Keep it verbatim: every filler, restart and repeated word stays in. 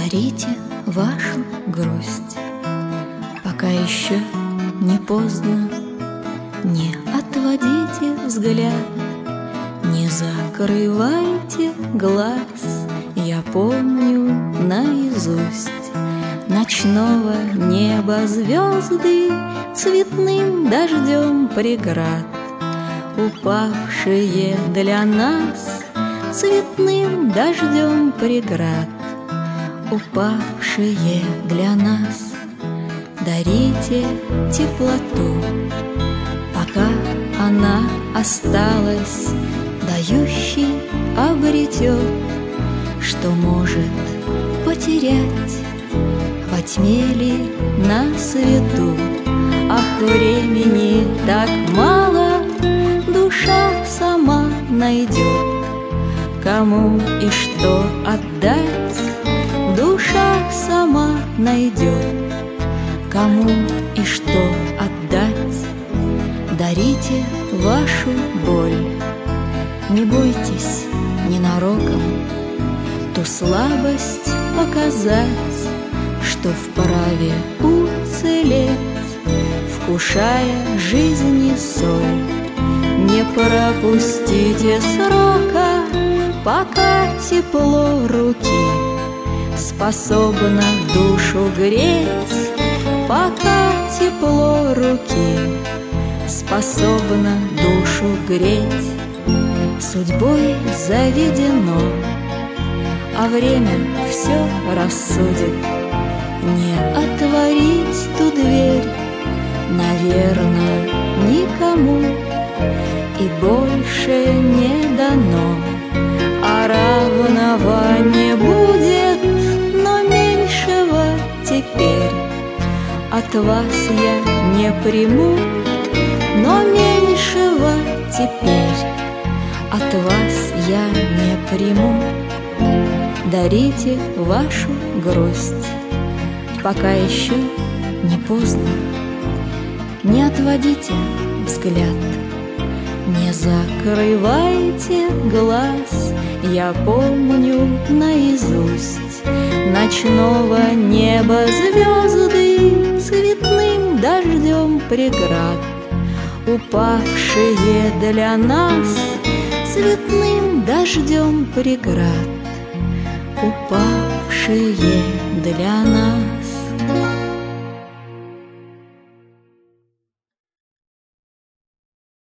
Дарите вашу грусть, пока еще не поздно. Не отводите взгляд, не закрывайте глаз. Я помню наизусть ночного неба звезды, цветным дождем преград, упавшие для нас, цветным дождем преград, упавшие для нас. Дарите теплоту, пока она осталась, дающий обретет, что может потерять во тьме ли на свету. Ах, времени так мало, душа сама найдет, кому и что отдать. Душа сама найдет, кому и что отдать. Дарите вашу боль, не бойтесь ненароком ту слабость показать, что вправе уцелеть, вкушая жизни соль. Не пропустите срока, пока тепло руки способно душу греть, пока тепло руки способно душу греть. Судьбой заведено, а время все рассудит. Не отворить ту дверь, наверно, никому и больше не дано. А равного не будет, но меньшего теперь от вас я не приму, но меньшего теперь от вас я не приму. Дарите вашу грусть, пока еще не поздно. Не отводите взгляд, не закрывайте глаз. Я помню наизусть ночного неба звезды, цветным дождем преград, упавшие для нас, цветным дождем преград, упавшие для нас.